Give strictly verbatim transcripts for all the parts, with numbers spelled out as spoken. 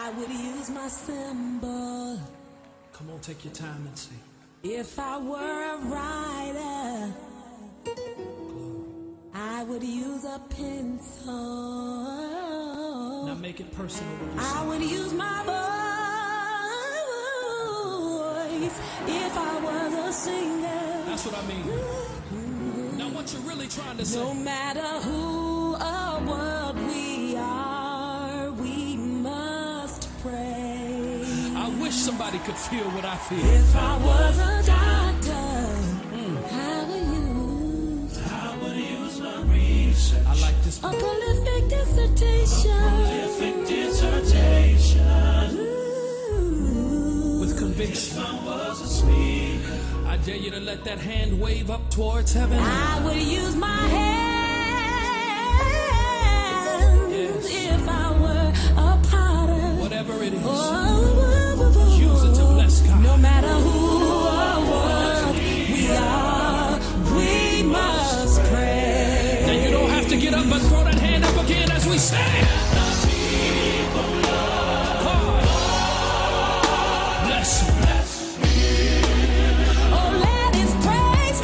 I would use my symbol. Come on, take your time and sing. If I were a writer, I would use a pencil. Now make it personal. I would use my voice if I was a singer. That's what I mean. Now what you're really trying to say. No matter who or what we are, we must pray. I wish somebody could feel what I feel. If I was a doctor, mm. I would use, I would use my research. I like this a prolific dissertation. A prolific dissertation. Ooh. With conviction. If I was a speaker, I dare you to let that hand wave up towards heaven. I would use my hands. Yes. If I were a potter. Whatever it is. Oh, use it to bless God. No matter who or what we are, we must pray. Now you don't have to get up and throw that hand up again as we sing. Bless you. Oh, let His praise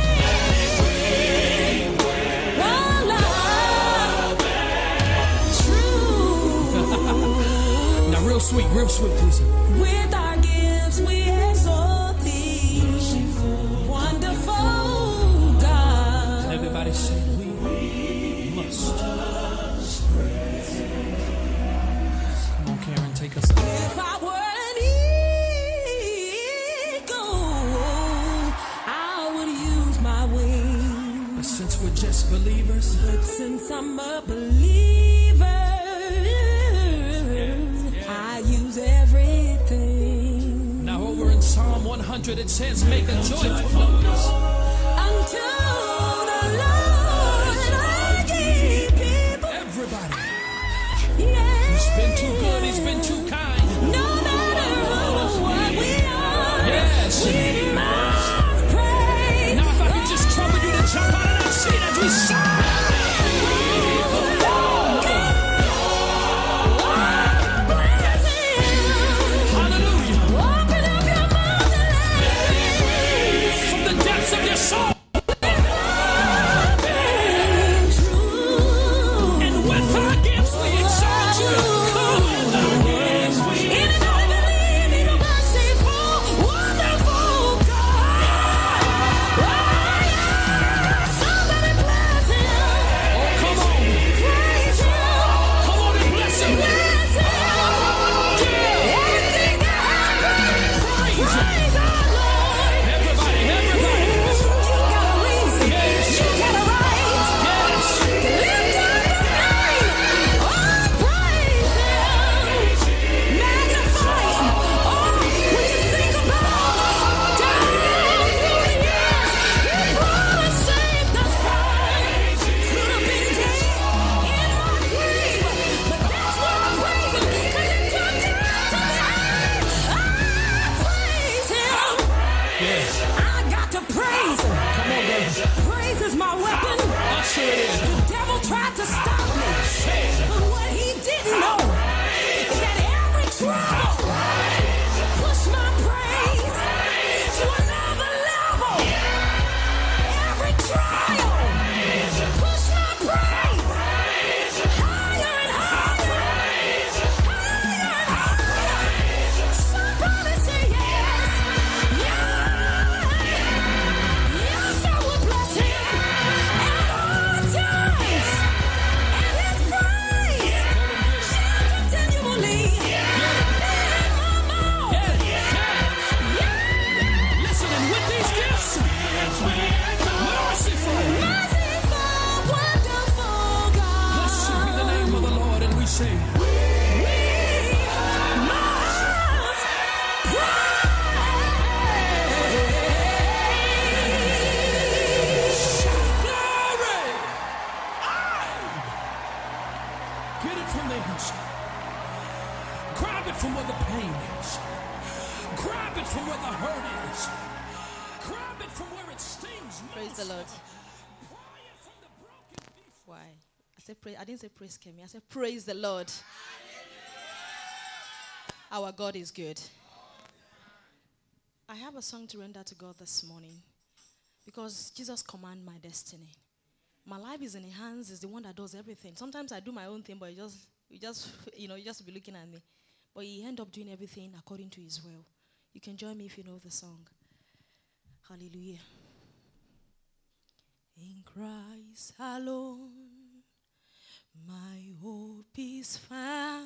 ring. One love, true. Now real sweet, real sweet, please. With our gifts we exalt Thee, wonderful God. Everybody say we must. Come on, Karen, take us up. If I were an eagle, I would use my wings. But since we're just believers, But since I'm a believer, I use everything. now over in Psalm one hundred it says, make a joyful noise. Unto the Lord I give people. Everybody. Yeah. He's been too good, he's been too kind. No matter who or what we are, Yes. we must pray. Now if I could just trouble you to jump out of that seat as we sing. Hallelujah. Open up your mouth and let From the depths of your soul. true. And with our gifts we exalt you. Anybody believe in a merciful, wonderful God? Oh, yeah. Somebody bless Him. Oh, come on. Praise Him. Come on and bless him. Bless Him. Everything that happens, praise our Lord. Everybody, everybody. You got a reason. Yes. You got a right. Yes. Lift up the name. Oh, praise Him. Magnify Him. Oh, when you think about down through the years, He brought us safe thus far. Could have been dead in my grave, but that's why I praise Him, 'cause He took me out to the end. I praise Him. Yes. I got to praise Him. Come on, baby. Praise is my weapon. Usher it in. The devil tried to stop me, but what he didn't know is that every trouble pushed my praise to another level. Every trial pushed my praise higher and higher, higher and higher. Somebody say yes, yes, yes. I will bless Him at all times, and His praise shall continually be in my mouth. Yeah. Listen, and with these gifts, merciful. Merciful, wonderful Blessed be the God. name of the Lord, and we say, We must praise. glory! Get it from the inside. Grab it from where the pain is. Grab it from where the hurt is. Grab it from where it stings. Praise the Lord. Pry it from the broken pieces. Why? I said pray. I didn't say praise Kemi. I said praise the Lord. Our God is good. I have a song to render to God this morning because Jesus commands my destiny. My life is in His hands. He's the one that does everything. Sometimes I do my own thing, but you just, you just, you know, you just be looking at me. But He end up doing everything according to His will. You can join me if you know the song. Hallelujah. In Christ alone, my hope is found.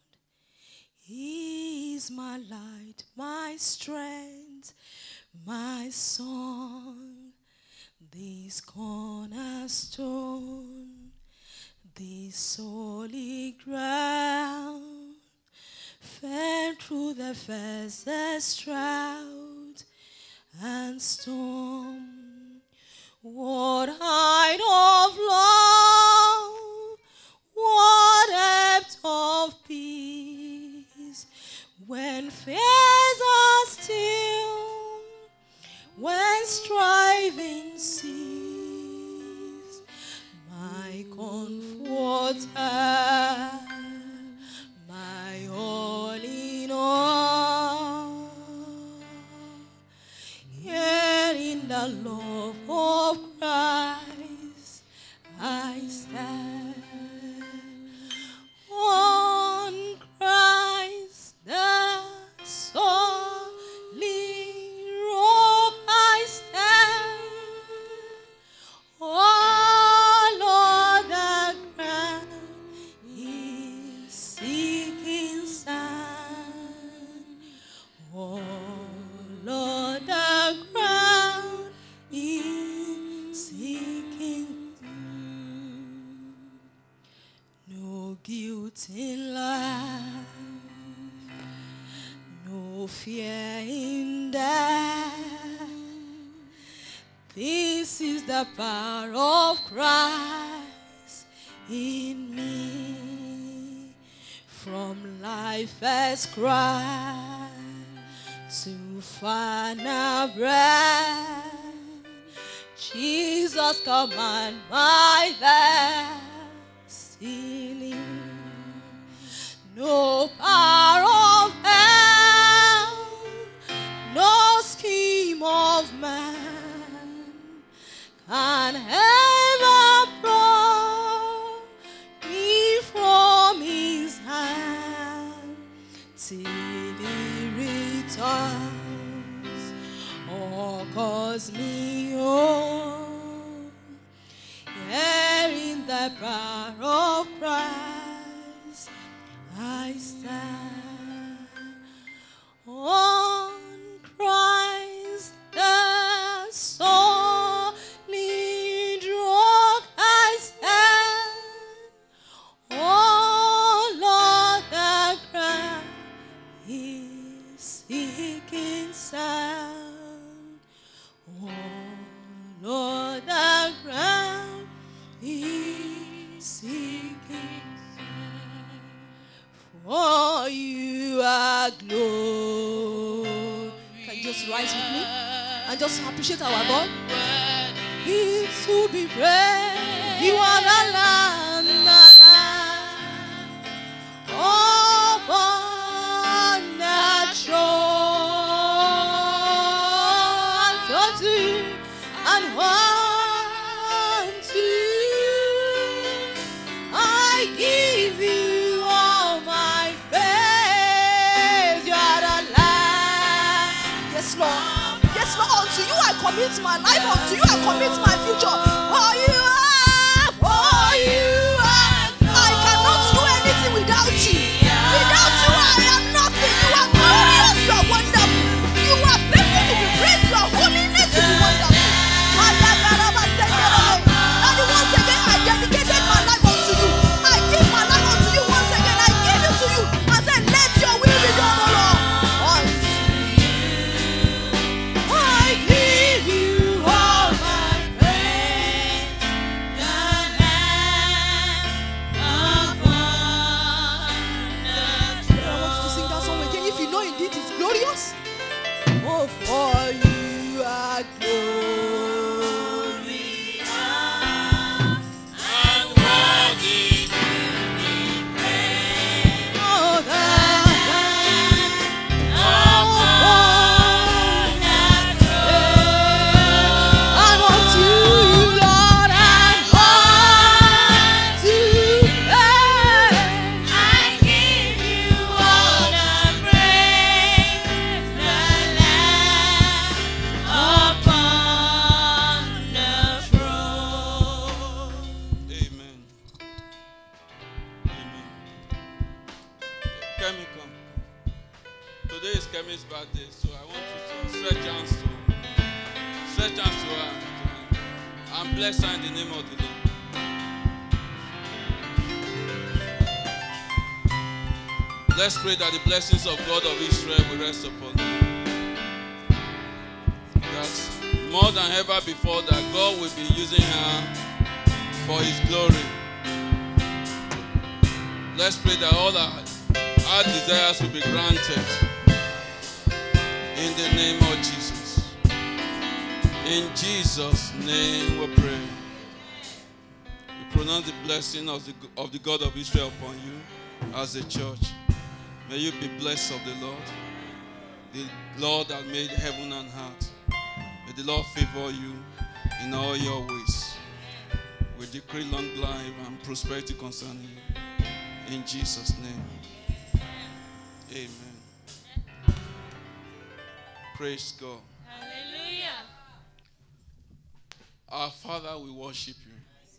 He is my light, my strength, my song, this cornerstone, this solid ground, fell through the fiercest drought and storm. What height of love, what depth of peace, when fears are still, when striving cease, my comforter, my all in all, here in the love of Christ I stand. On Christ the solid rock I stand. All other ground is sinking sand. All other ground is sinking sand. No guilt in life, no fear in death. This is the power of Christ in me. From life as Christ to final breath, Jesus command my destiny. No power of hell, no scheme of man can ever pluck me from His hand till He returns or calls me home. Here in the power of Christ I stand. On Christ the solid rock I stand. All other ground is sinking sand. All other ground is sinking sand. For you are glory. Can you just rise with me and just appreciate our God? He's to be praised. You are the Lamb, the Lamb upon the throne. Unto and unto I give you all my praise. You are the Lamb. Yes, Lord. Yes, Lord. Unto you I commit my life. Unto you I commit my future. For you are, for you are. I cannot do anything without you. Without you I am nothing. You are glorious. You are wonderful. You are faithful to be praised. Your holiness to be wonderful. And once again I dedicated my life unto you. I give my life unto you once again. I give it to you. I said, let your will be done, O Lord. Unto you I give you all my praise. The Lamb upon the throne. I want you to sing that song again. If you know indeed it's glorious. Oh, for you are glorious and worthy to be praised. Oh, the Lamb Kemi, come. Today is Kemi's birthday, so I want you to stretch hands to stretch hands to her and bless her in the name of the Lord. Let's pray that the blessings of God of Israel will rest upon you. That more than ever before, that God will be using her for His glory. Let's pray that all our, our desires will be granted in the name of Jesus. In Jesus' name we pray. We pronounce the blessing of the, of the God of Israel upon you as a church. May you be blessed of the Lord, the Lord that made heaven and earth. May the Lord favor you in all your ways. We decree long life and prosperity concerning you. In Jesus' name. Amen. Praise God. Hallelujah. Our Father, we worship you.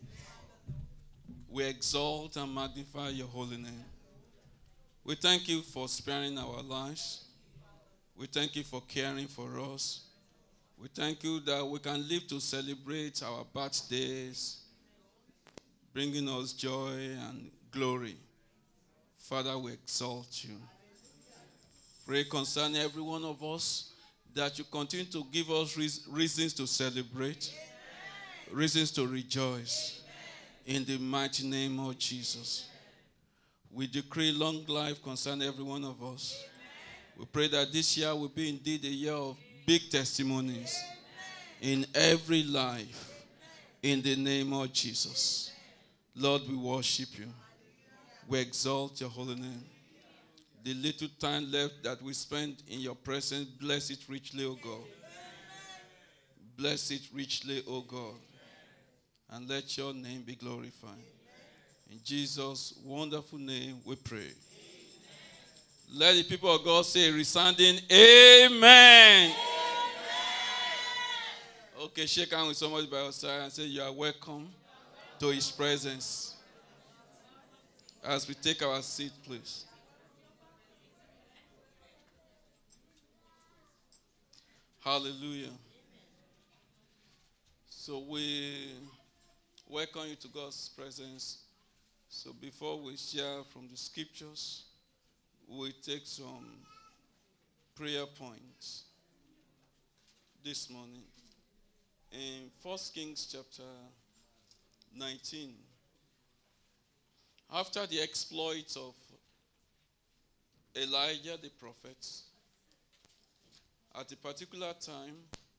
We exalt and magnify your holy name. We thank you for sparing our lives. We thank you for caring for us. We thank you that we can live to celebrate our birthdays, bringing us joy and glory. Father, we exalt you. Pray concerning every one of us that you continue to give us reasons to celebrate, reasons to rejoice. In the mighty name of Jesus. We decree long life concerning every one of us. We pray that this year will be indeed a year of big testimonies in every life. In the name of Jesus. Lord, we worship you. We exalt your holy name. The little time left that we spend in your presence, bless it richly, O God. Bless it richly, O God. And let your name be glorified. In Jesus' wonderful name we pray. Amen. Let the people of God say resounding Amen. Amen. Okay, shake hands with somebody by your side and say you are welcome to his presence. As we take our seat, please. Hallelujah. So we welcome you to God's presence. So before we share from the scriptures, we take some prayer points this morning. In First Kings chapter nineteen, after the exploits of Elijah the prophet, at a particular time,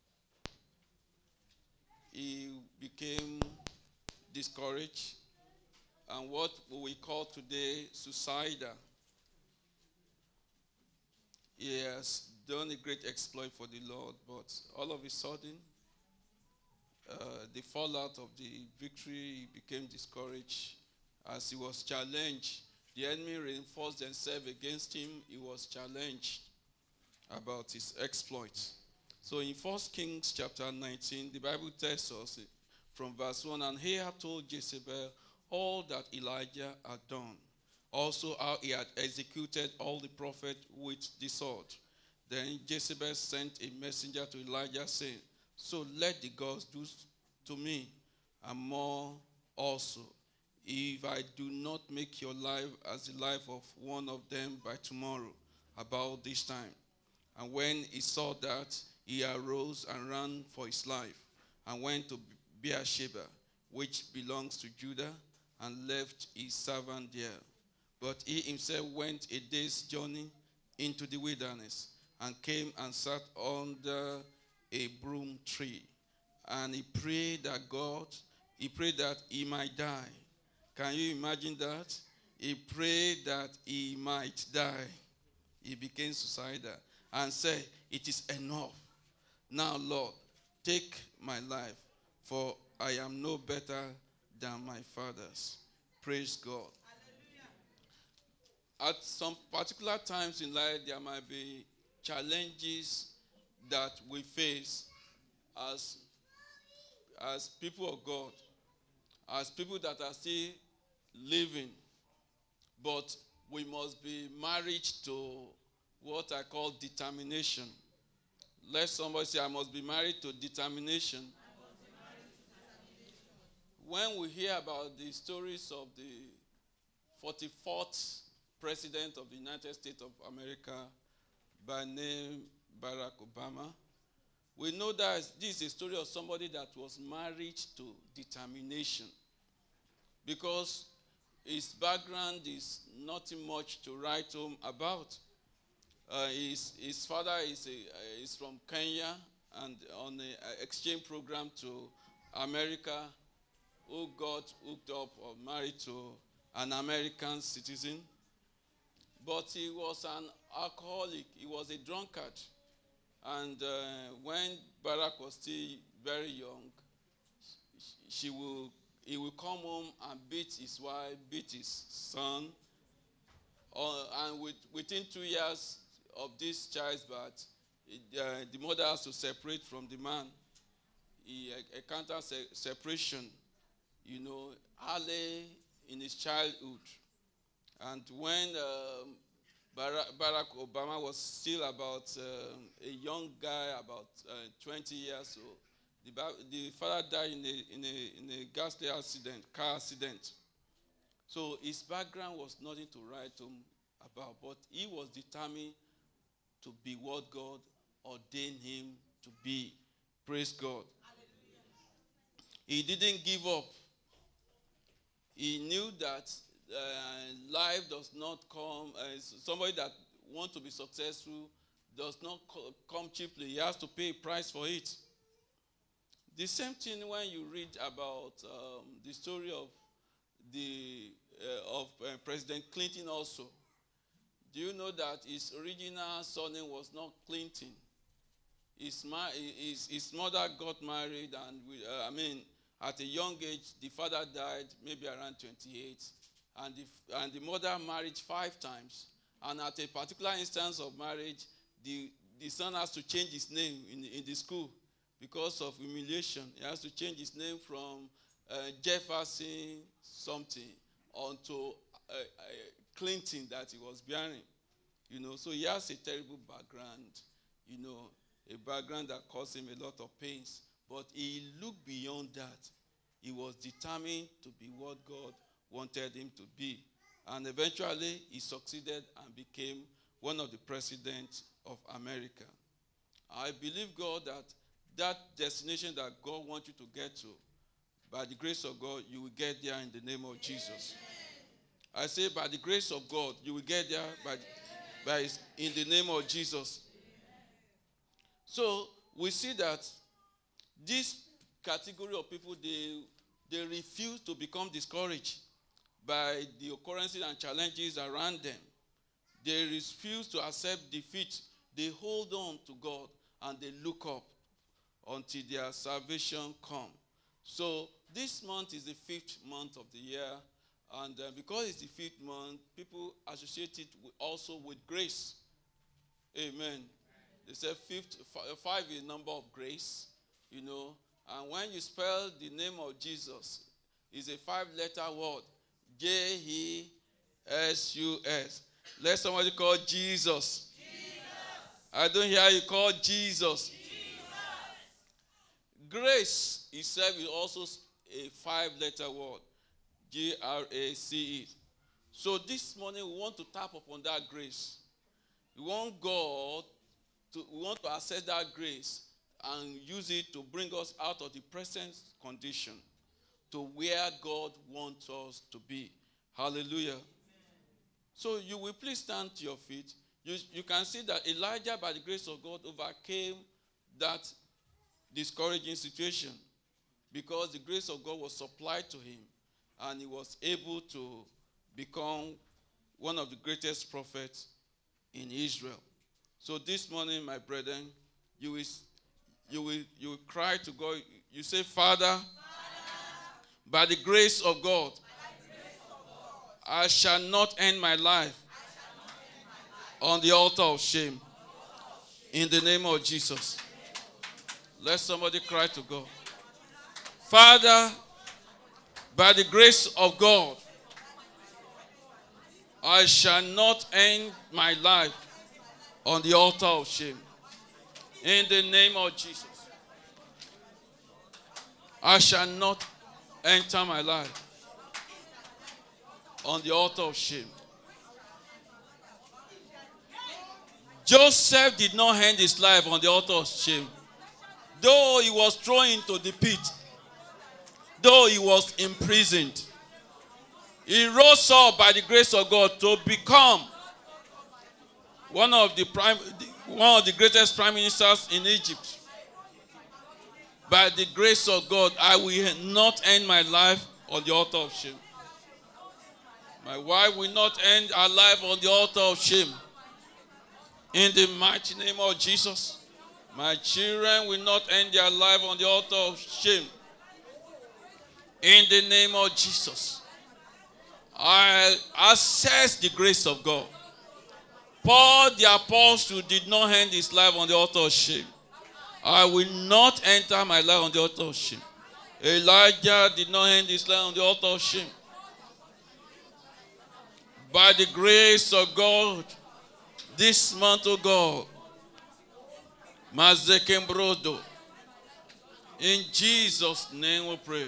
he became discouraged and what we call today suicidal. He has done a great exploit for the Lord, but all of a sudden, uh, the fallout of the victory, he became discouraged as he was challenged. The enemy reinforced themselves against him. He was challenged about his exploits. So in First Kings chapter nineteen, the Bible tells us from verse one, and Ahab told Jezebel all that Elijah had done, also how he had executed all the prophets with the sword. Then Jezebel sent a messenger to Elijah saying, so let the gods do to me and more also, if I do not make your life as the life of one of them by tomorrow, about this time. And when he saw that, he arose and ran for his life and went to Beersheba, which belongs to Judah, and left his servant there. But he himself went a day's journey into the wilderness and came and sat under a broom tree. And he prayed that God, he prayed that he might die. Can you imagine that? He prayed that he might die. He became suicidal and said, it is enough. Now, Lord, take my life, for I am no better than my fathers. Praise God. Hallelujah. At some particular times in life, there might be challenges that we face as, as people of God, as people that are still living. But we must be married to what I call determination. Let somebody say, I must be married to determination. When we hear about the stories of the forty-fourth president of the United States of America, by name Barack Obama, we know that this is a story of somebody that was married to determination, because his background is nothing much to write home about. Uh, his, his father is, a, uh, is from Kenya and on an exchange program to America, who got hooked up or married to an American citizen. But he was an alcoholic. He was a drunkard. And uh, when Barack was still very young, she will, he will come home and beat his wife, beat his son. Uh, and with, within two years of this child's birth, uh, the mother has to separate from the man. He encountered se- separation, you know, early in his childhood. And when um, Barack, Barack Obama was still about um, a young guy, about uh, twenty years old, the, the father died in a, in a, in a ghastly accident, car accident. So his background was nothing to write home about, but he was determined to be what God ordained him to be. Praise God. Hallelujah. He didn't give up. He knew that uh, life does not come, uh, somebody that wants to be successful does not co- come cheaply. He has to pay a price for it. The same thing when you read about um, the story of the uh, of uh, President Clinton also. Do you know that his original surname was not Clinton? His, ma- his, his mother got married, and we, uh, I mean, at a young age, the father died, maybe around twenty-eight, and the, and the mother married five times. And at a particular instance of marriage, the, the son has to change his name in, in the school because of humiliation. He has to change his name from uh, Jefferson something onto uh, uh, Clinton that he was bearing. You know, so he has a terrible background, you know, a background that caused him a lot of pains. But he looked beyond that. He was determined to be what God wanted him to be. And eventually, he succeeded and became one of the presidents of America. I believe, God, that that destination that God wants you to get to, by the grace of God, you will get there in the name of Jesus. I say, by the grace of God, you will get there by, by in the name of Jesus. So we see that this category of people, they, they refuse to become discouraged by the occurrences and challenges around them. They refuse to accept defeat. They hold on to God and they look up until their salvation comes. So this month is the fifth month of the year. And uh, because it's the fifth month, people associate it with, also with grace. Amen. Amen. They say fifth, f- five is a number of grace, you know. And when you spell the name of Jesus, it's a five-letter word, J E S U S. Let somebody call Jesus. Jesus. I don't hear you call Jesus. Jesus. Grace itself is also a five-letter word. G R A C E. So this morning we want to tap upon that grace. We want God to, we want to access that grace and use it to bring us out of the present condition to where God wants us to be. Hallelujah. Amen. So you will please stand to your feet. You, you can see that Elijah, by the grace of God, overcame that discouraging situation because the grace of God was supplied to him. And he was able to become one of the greatest prophets in Israel. So this morning, my brethren, you will, you will, you will cry to God. You say, Father, Father by the grace of God, grace of God I shall not end my life, end my life on the altar of shame. In the name of Jesus. Let somebody cry to God. Father, by the grace of God, I shall not end my life on the altar of shame. In the name of Jesus. I shall not enter my life on the altar of shame. Joseph did not end his life on the altar of shame. Though he was thrown into the pit, though he was imprisoned, he rose up by the grace of God to become one of the prime, one of the greatest prime ministers in Egypt. By the grace of God, I will not end my life on the altar of shame. My wife will not end her life on the altar of shame. In the mighty name of Jesus, my children will not end their life on the altar of shame. In the name of Jesus, I access the grace of God. Paul the apostle did not end his life on the altar of shame. I will not enter my life on the altar of shame. Elijah did not end his life on the altar of shame. By the grace of God, this month, oh God, Mazekembrodo, in Jesus' name we pray.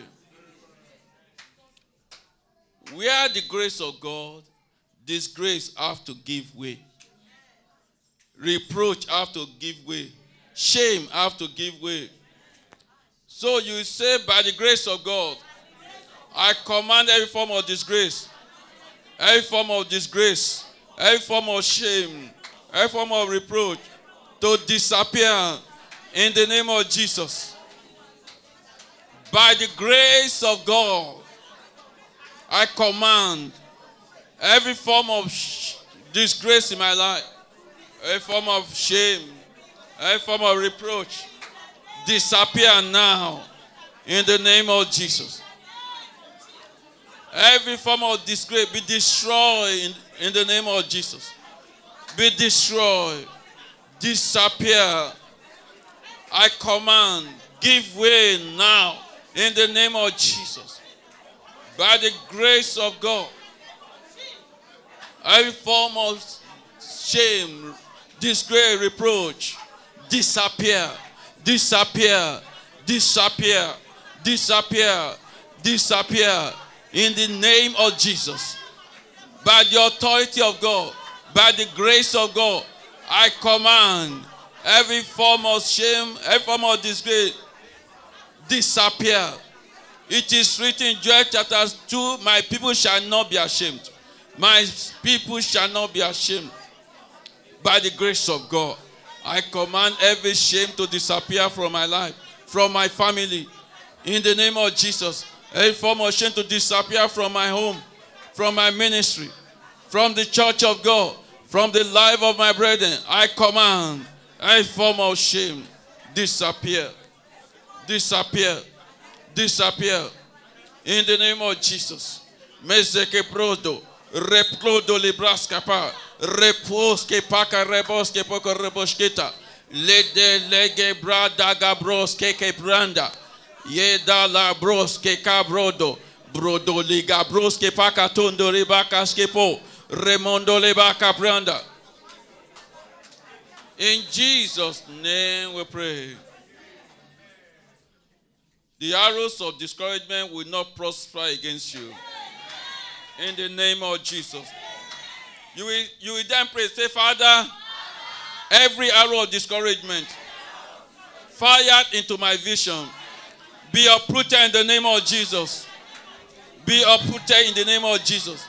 Where the grace of God, disgrace have to give way. Reproach have to give way. Shame have to give way. So you say, by the grace of God, I command every form of disgrace, every form of disgrace, every form of shame, every form of reproach to disappear in the name of Jesus. By the grace of God, I command every form of sh- disgrace in my life, every form of shame, every form of reproach, disappear now in the name of Jesus. Every form of disgrace be destroyed in, in the name of Jesus. Be destroyed, disappear. I command, give way now in the name of Jesus. By the grace of God, every form of shame, disgrace, reproach, disappear, disappear, disappear, disappear, disappear in the name of Jesus. By the authority of God, by the grace of God, I command every form of shame, every form of disgrace, disappear. It is written in Joel chapter two, my people shall not be ashamed. My people shall not be ashamed. By the grace of God, I command every shame to disappear from my life, from my family. In the name of Jesus, every form of shame to disappear from my home, from my ministry, from the church of God, from the life of my brethren. I command every form of shame disappear, disappear, disappear. In the name of Jesus. Mezeke brodo, replodo libraskapa, reposke paka reboske poko rebosketa, lede lege brada gabroske ke branda, yeda la broske cabrodo, brodo liga broske paka tondo ribaka skepo, remondo lebaka branda. In Jesus' name we pray. The arrows of discouragement will not prosper against you. In the name of Jesus. You will, you will then pray, say, Father, every arrow of discouragement fired into my vision, be uprooted in the name of Jesus. Be uprooted in the name of Jesus.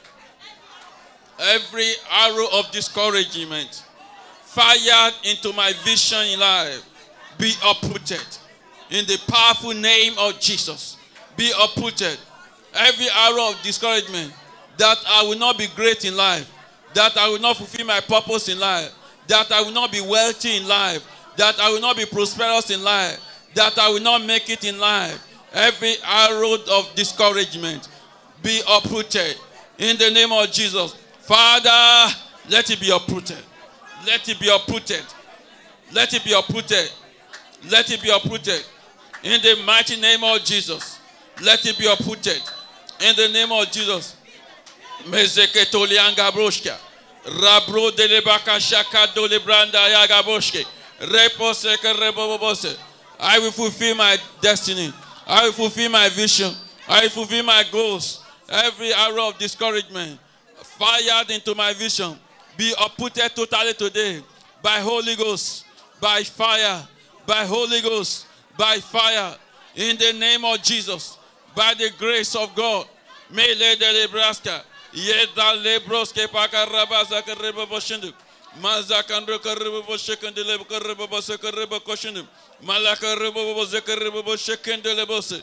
Every arrow of discouragement fired into my vision in life, be uprooted. In the powerful name of Jesus, be uprooted. Every arrow of discouragement that I will not be great in life, that I will not fulfill my purpose in life, that I will not be wealthy in life, that I will not be prosperous in life, that I will not make it in life. Every arrow of discouragement be uprooted. In the name of Jesus. Father, let it be uprooted. Let it be uprooted. Let it be uprooted. Let it be uprooted. In the mighty name of Jesus. Let it be uprooted. In the name of Jesus. Mezeketolianga broshka. Rabro de lebaka shaka do lebranda yaga broshke. Repose ke rebobose. I will fulfill my destiny. I will fulfill my vision. I will fulfill my goals. Every arrow of discouragement fired into my vision be uprooted totally today by Holy Ghost, by fire, by Holy Ghost, by fire, in the name of Jesus, by the grace of God. Mele de Nebraska, Yeda Lebroske Pakarabaza Kareba Boshindu, Mazakandro Kareba Boshekan de Lebakareba Bosakareba Koshindu, Malakareba Bosakareba Boshekan de Lebose.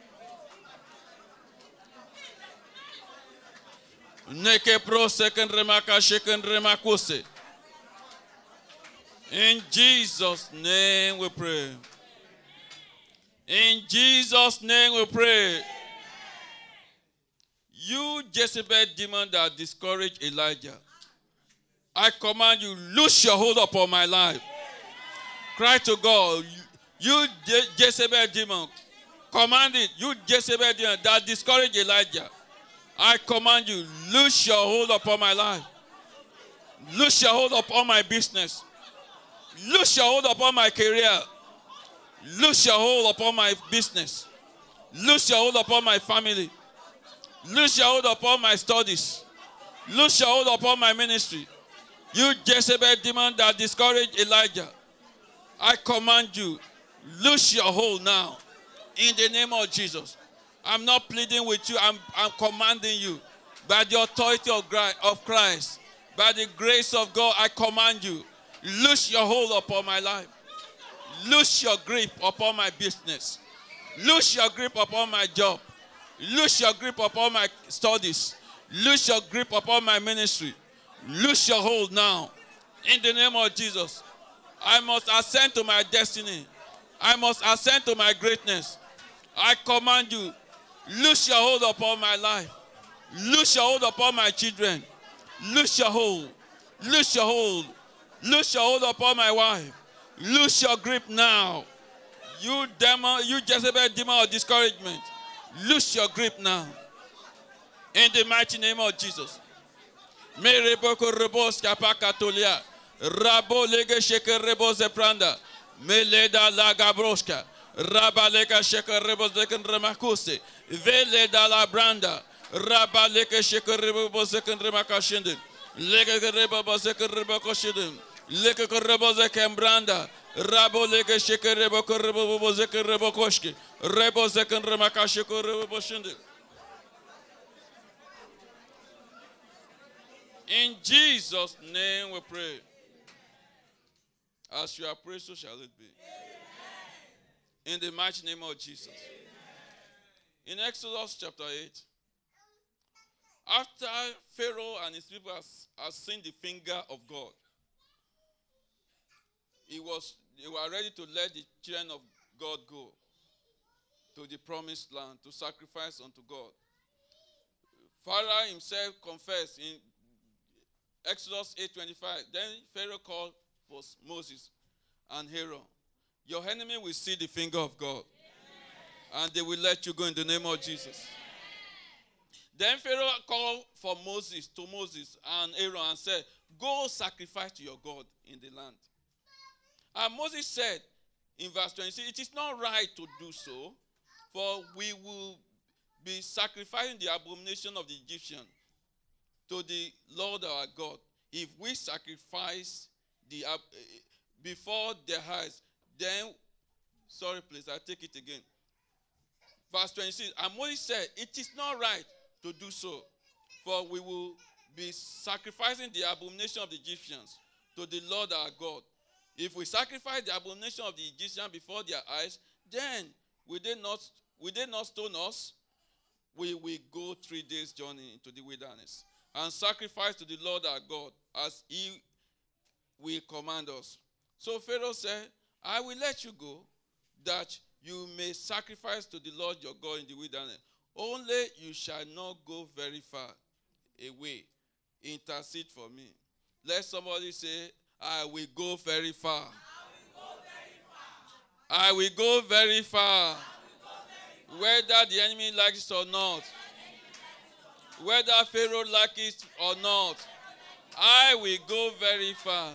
Neke pro second remaka shaken remakose. In Jesus' name we pray. In Jesus' name we pray. You Jezebel demon that discouraged Elijah, I command you, loose your hold upon my life. Cry to God. You Je- Jezebel demon, command it. You Jezebel demon that discouraged Elijah, I command you, loose your hold upon my life. Loose your hold upon my business. Loose your hold upon my career. Loose your hold upon my business. Loose your hold upon my family. Loose your hold upon my studies. Loose your hold upon my ministry. You Jezebel demon that discouraged Elijah, I command you, loose your hold now. In the name of Jesus. I'm not pleading with you. I'm, I'm commanding you. By the authority of, of Christ, by the grace of God, I command you, loose your hold upon my life. Loose your grip upon my business. Loose your grip upon my job. Loose your grip upon my studies. Loose your grip upon my ministry. Loose your hold now. In the name of Jesus. I must ascend to my destiny. I must ascend to my greatness. I command you, loose your hold upon my life. Loose your hold upon my children. Loose your hold. Loose your hold. Loose your hold upon my wife. Loose your grip now. You demon, you Jezebel demon of discouragement. Loose your grip now. In the mighty name of Jesus. Mereboko rebos kapakatolia. Rabo lege sheke rebos pranda. Meleda la gabroska. Rabaleka sheke rebos deken remakuse. Veleda la branda. Rabaleka sheke rebos deken remakashinde. Lege rebos deken remakashinde. Lege rebos deken branda. Rabo lege sheke rebos rebos deken rebakoshke. Rebos deken remakasheke rebos shinde. In Jesus' name we pray. As you are praying, so shall it be. Amen. In the mighty name of Jesus. Amen. In Exodus chapter eight, after Pharaoh and his people has, has seen the finger of God, he was, they were ready to let the children of God go to the promised land to sacrifice unto God. Pharaoh himself confessed in Exodus eight twenty-five. Then Pharaoh called for Moses and Aaron. Your enemy will see the finger of God. Amen. And they will let you go in the name of Jesus. Amen. Then Pharaoh called for Moses to Moses and Aaron and said, go sacrifice to your God in the land. And Moses said in verse twenty-six, it is not right to do so, for we will be sacrificing the abomination of the Egyptians to the Lord our God. If we sacrifice the uh, before their eyes, then, sorry please, I'll take it again. Verse twenty-six, and Moses said, it is not right to do so, for we will be sacrificing the abomination of the Egyptians to the Lord our God. If we sacrifice the abomination of the Egyptians before their eyes, then will they not, will they not stone us? We will go three days journey into the wilderness and sacrifice to the Lord our God as he will command us. So Pharaoh said, I will let you go, that you may sacrifice to the Lord your God in the wilderness. Only you shall not go very far away. Intercede for me. Let somebody say, I will go very far. I will go very far. Whether the enemy likes it or not. Whether Pharaoh like it or not, I will go very far.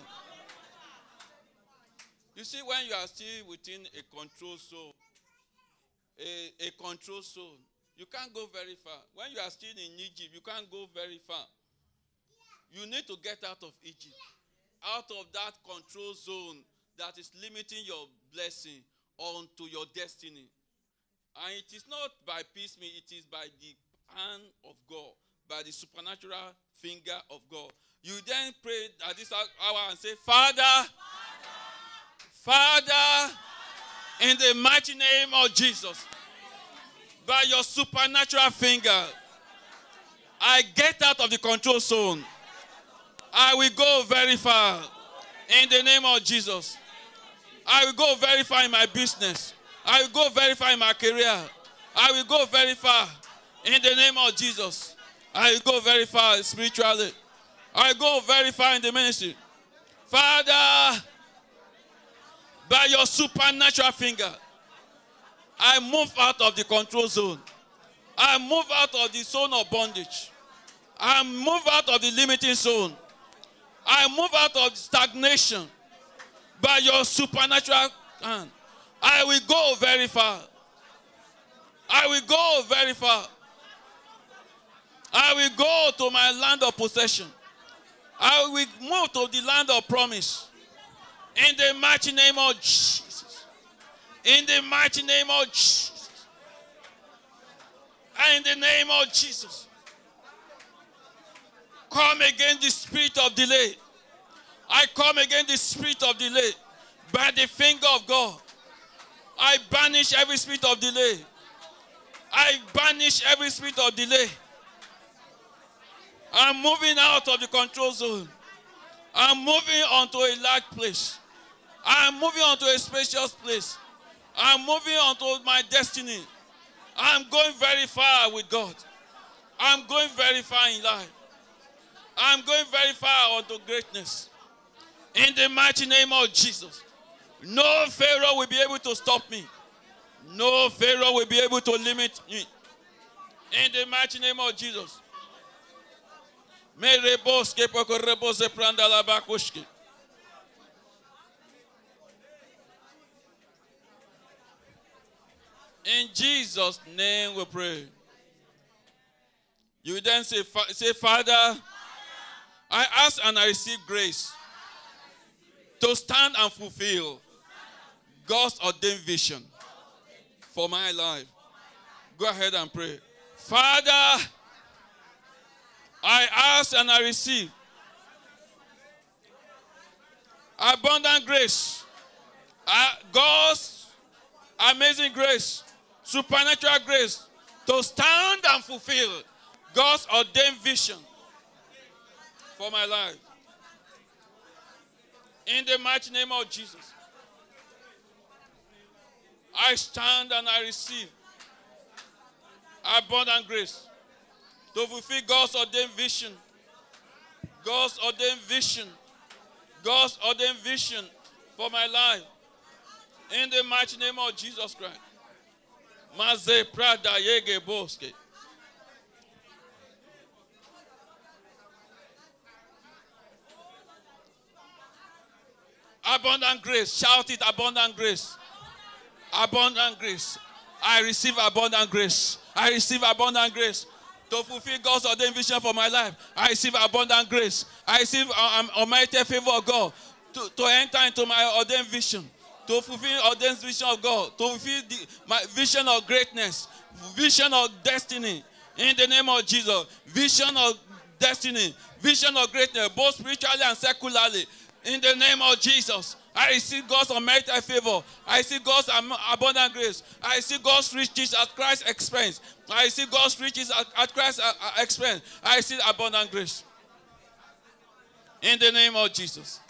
You see, when you are still within a control zone, a, a control zone, you can't go very far. When you are still in Egypt, you can't go very far. You need to get out of Egypt, out of that control zone that is limiting your blessing onto your destiny. And it is not by piecemeal, it is by the hand of God, by the supernatural finger of God. You then pray at this hour and say, Father, Father, Father, in the mighty name of Jesus, by your supernatural finger, I get out of the control zone. I will go very far in the name of Jesus. I will go very far in my business. I will go very far in my career. I will go very far in the name of Jesus. I will go very far spiritually. I will go very far in the ministry. Father, by your supernatural finger, I move out of the control zone. I move out of the zone of bondage. I move out of the limiting zone. I move out of stagnation. By your supernatural hand, I will go very far. I will go very far. I will go to my land of possession. I will move to the land of promise. In the mighty name of Jesus. In the mighty name of Jesus. And in the name of Jesus. Come against the spirit of delay. I come against the spirit of delay by the finger of God. I banish every spirit of delay. I banish every spirit of delay. I'm moving out of the control zone. I'm moving onto a large place. I'm moving onto a spacious place. I'm moving onto my destiny. I'm going very far with God. I'm going very far in life. I'm going very far onto greatness. In the mighty name of Jesus. No Pharaoh will be able to stop me. No Pharaoh will be able to limit me. In the mighty name of Jesus. In Jesus' name we pray. You then say, say, Father, I ask and I receive grace to stand and fulfill God's ordained vision for my life. Go ahead and pray. Father, I ask and I receive abundant grace, uh, God's amazing grace, supernatural grace to stand and fulfill God's ordained vision for my life. In the mighty name of Jesus, I stand and I receive abundant grace to fulfill God's ordained vision, God's ordained vision, God's ordained vision for my life. In the mighty name of Jesus Christ. Maze Prada Yege Boske. Abundant grace. Shout it, abundant grace. Abundant grace. I receive abundant grace. I receive abundant grace to fulfill God's ordained vision for my life. I receive abundant grace. I receive um, almighty favor of God to, to enter into my ordained vision, to fulfill ordained vision of God, to fulfill the, my vision of greatness, vision of destiny. In the name of Jesus, vision of destiny, vision of greatness, both spiritually and secularly. In the name of Jesus, I receive God's almighty favor. I see God's abundant grace. I see God's riches at Christ's expense. I see God's riches at, at Christ's expense. I see abundant grace. In the name of Jesus.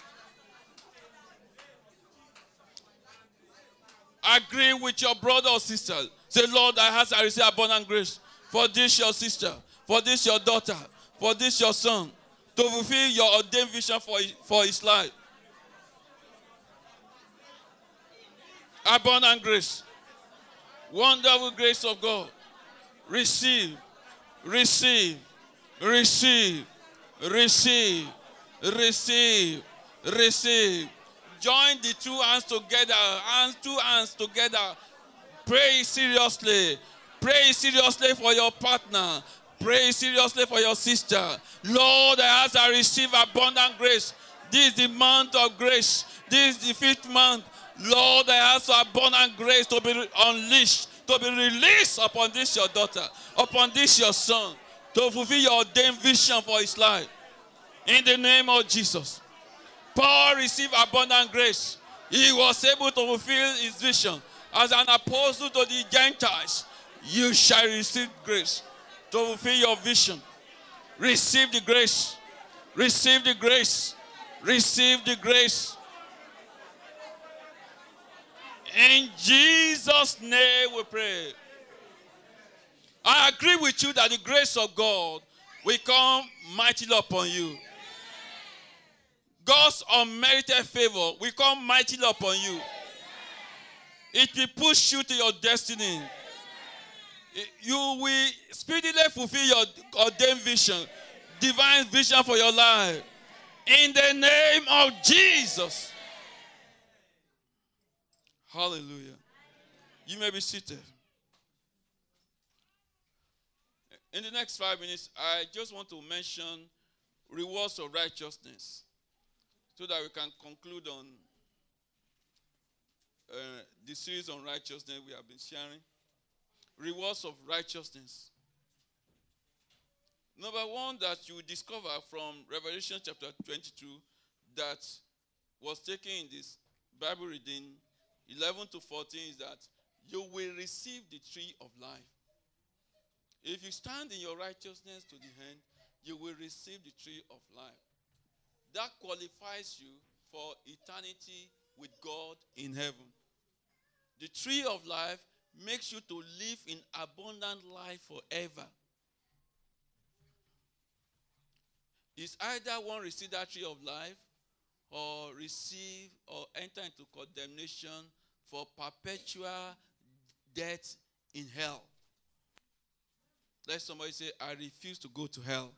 Agree with your brother or sister. Say, Lord, I have I receive abundant grace for this your sister, for this your daughter, for this your son, to fulfill your ordained vision for, for his life. Abundant grace. Wonderful grace of God. Receive, receive, Receive. Receive. Receive. Receive. Join the two hands together. Hands, two hands together. Pray seriously. Pray seriously for your partner. Pray seriously for your sister. Lord, I ask I receive abundant grace. This is the month of grace. This is the fifth month. Lord, I ask for abundant grace to be unleashed, to be released upon this your daughter, upon this your son, to fulfill your ordained vision for his life. In the name of Jesus. Paul received abundant grace. He was able to fulfill his vision. As an apostle to the Gentiles, you shall receive grace to fulfill your vision. Receive the grace. Receive the grace. Receive the grace. In Jesus' name we pray. I agree with you that the grace of God will come mightily upon you. God's unmerited favor will come mightily upon you. It will push you to your destiny. You will speedily fulfill your ordained vision, divine vision for your life. In the name of Jesus. Hallelujah. You may be seated. In the next five minutes, I just want to mention rewards of righteousness so that we can conclude on uh, the series on righteousness we have been sharing. Rewards of righteousness. Number one that you will discover from Revelation chapter twenty-two that was taken in this Bible reading eleven to fourteen is that you will receive the tree of life. If you stand in your righteousness to the end, you will receive the tree of life. That qualifies you for eternity with God in heaven. The tree of life makes you to live in abundant life forever. It's either one receive that tree of life or receive or enter into condemnation for perpetual death in hell. Let somebody say, I refuse to go to hell.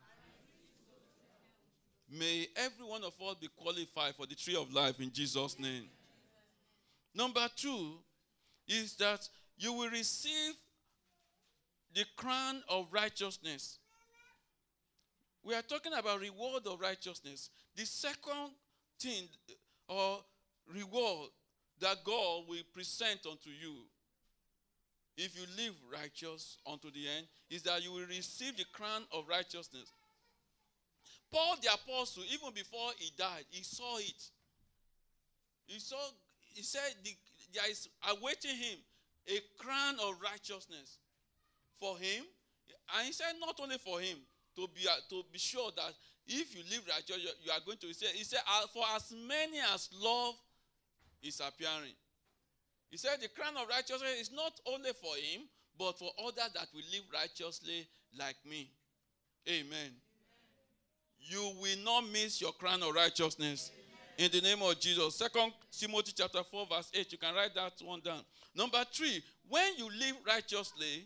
May every one of us be qualified for the tree of life in Jesus' name. Number two is that you will receive the crown of righteousness. We are talking about reward of righteousness. The second thing or reward that God will present unto you if you live righteous unto the end is that you will receive the crown of righteousness. Paul the apostle, even before he died, he saw it. He saw, he said the, there is awaiting him a crown of righteousness for him. And he said not only for him, to be, to be sure that if you live righteous, you, you are going to receive. He said, for as many as love is appearing. He said the crown of righteousness is not only for him, but for others that will live righteously like me. Amen. Amen. You will not miss your crown of righteousness. Amen. In the name of Jesus. Second Timothy chapter four verse eight. You can write that one down. Number three, when you live righteously,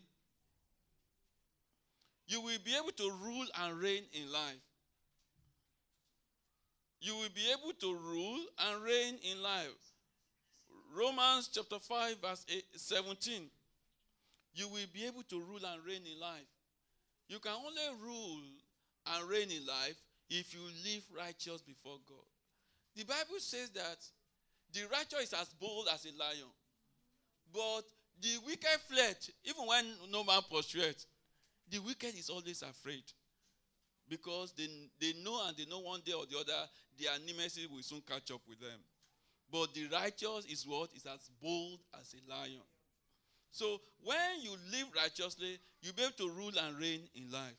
you will be able to rule and reign in life. You will be able to rule and reign in life. Romans chapter five verse seventeen. You will be able to rule and reign in life. You can only rule and reign in life if you live righteous before God. The Bible says that the righteous is as bold as a lion. But the wicked fled, even when no man pursueth. The wicked is always afraid. Because they, they know and they know one day or the other, their nemesis will soon catch up with them. But the righteous is what? Is as bold as a lion. So when you live righteously, you'll be able to rule and reign in life.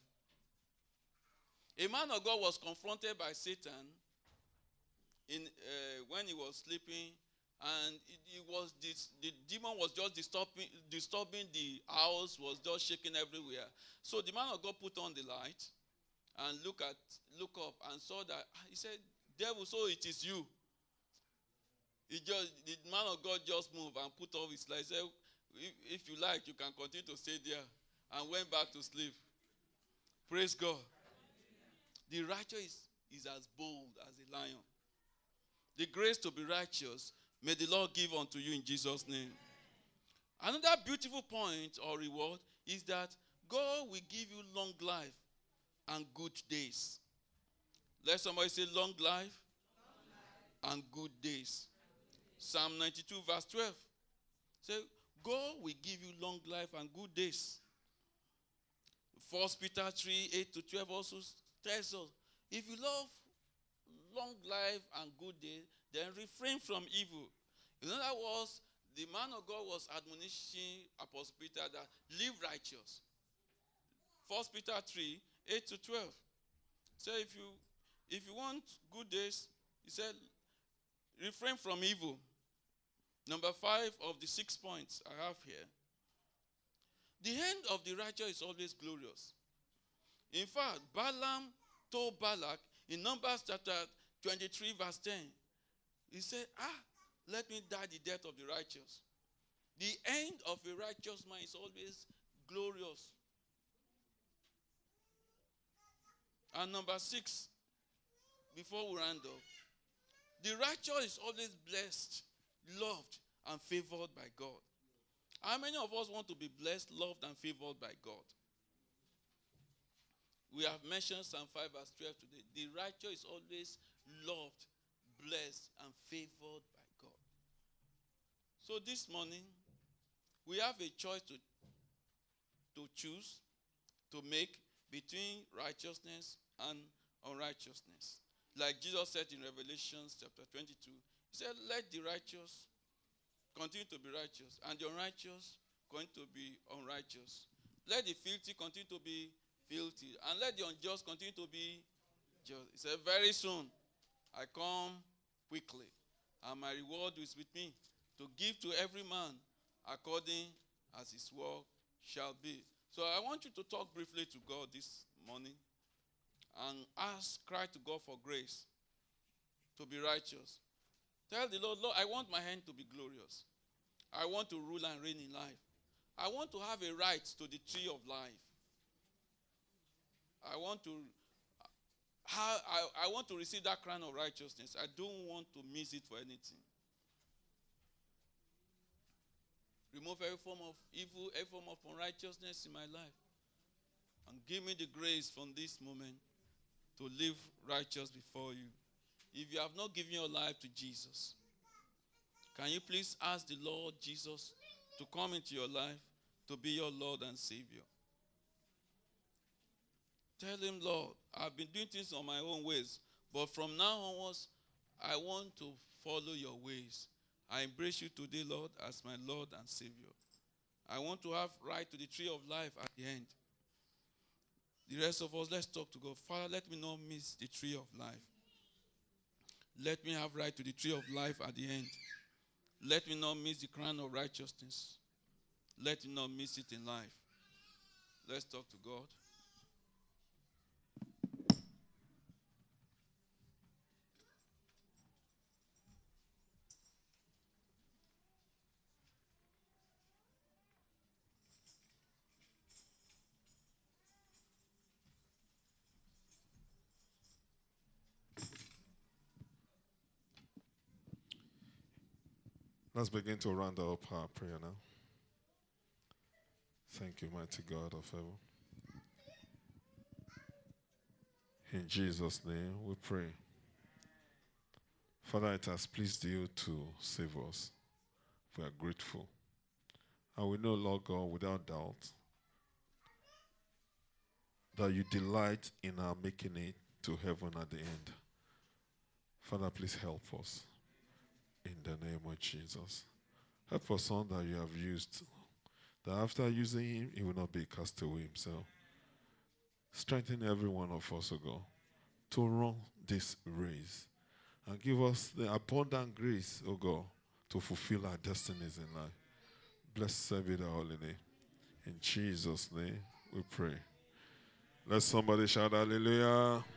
A man of God was confronted by Satan in uh, when he was sleeping, and it, it was this, the demon was just disturbing, disturbing the house, was just shaking everywhere. So the man of God put on the light and look at look up and saw that. He said, "Devil, so it is you." He just the man of God just moved and put off his light. He said, if, if you like, you can continue to stay there, and went back to sleep. Praise God. The righteous is, is as bold as a lion. The grace to be righteous, may the Lord give unto you in Jesus' name. Another beautiful point or reward is that God will give you long life and good days. Let somebody say long life, long life. And good days. Psalm ninety-two verse twelve. Say, God will give you long life and good days. First Peter three, eight to twelve also tells us, if you love long life and good days, then refrain from evil. In other words, the man of God was admonishing Apostle Peter that live righteous. First Peter three, eight to twelve. So if you if you want good days, he said, refrain from evil. Number five of the six points I have here. The end of the righteous is always glorious. In fact, Balaam told Balak in Numbers chapter twenty-three, verse ten, he said, ah, let me die the death of the righteous. The end of a righteous man is always glorious. And number six, before we round up, the righteous is always blessed, loved, and favored by God. How many of us want to be blessed, loved, and favored by God? We have mentioned Psalm five verse twelve today. The righteous is always loved, blessed, and favored by God. So this morning, we have a choice to, to choose, to make between righteousness and unrighteousness. Like Jesus said in Revelation chapter twenty-two, he said, let the righteous continue to be righteous, and the unrighteous continue to be unrighteous. Let the filthy continue to be filthy, and let the unjust continue to be just. He said, very soon I come quickly, and my reward is with me, to give to every man according as his work shall be. So I want you to talk briefly to God this morning and ask, cry to God for grace to be righteous. Tell the Lord, Lord, I want my hand to be glorious. I want to rule and reign in life. I want to have a right to the tree of life. I want to have, I, I want to receive that crown of righteousness. I don't want to miss it for anything. Remove every form of evil, every form of unrighteousness in my life. And give me the grace from this moment to live righteous before you. If you have not given your life to Jesus, can you please ask the Lord Jesus to come into your life, to be your Lord and Savior? Tell him, Lord, I've been doing things on my own ways, but from now onwards, I want to follow your ways. I embrace you today, Lord, as my Lord and Savior. I want to have right to the tree of life at the end. The rest of us, let's talk to God. Father, let me not miss the tree of life. Let me have right to the tree of life at the end. Let me not miss the crown of righteousness. Let me not miss it in life. Let's talk to God. Let's begin to round up our prayer now. Thank you, mighty God of heaven. In Jesus' name we pray. Father, it has pleased you to save us. We are grateful. And we know, Lord God, without doubt, that you delight in our making it to heaven at the end. Father, please help us. In the name of Jesus. Help us, son, that you have used, that after using him, he will not be cast away himself. Strengthen every one of us, O God, to run this race. And give us the abundant grace, O God, to fulfill our destinies in life. Blessed be the holy name. In Jesus' name we pray. Let somebody shout hallelujah.